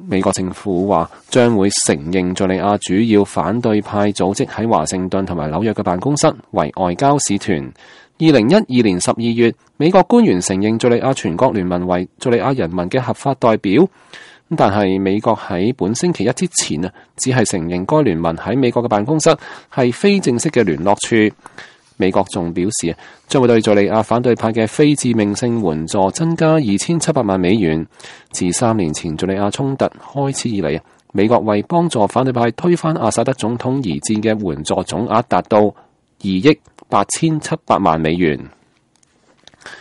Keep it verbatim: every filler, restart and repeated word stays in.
美國政府話將會承認敘利亞主要反對派組織喺華盛頓同埋紐約嘅辦公室為外交使團。二零一二年十二月，美國官員承認敘利亞全國聯盟為敘利亞人民嘅合法代表。但係美國喺本星期一之前啊，只係承認該聯盟喺美國嘅辦公室係非正式嘅聯絡處。美國仲表示，將會對敘利亞反對派嘅非致命性援助增加二千七百萬美元。自三年前敘利亞衝突開始以嚟，美國為幫助反對派推翻阿薩德總統而戰嘅援助總額達到二億八千七百萬美元。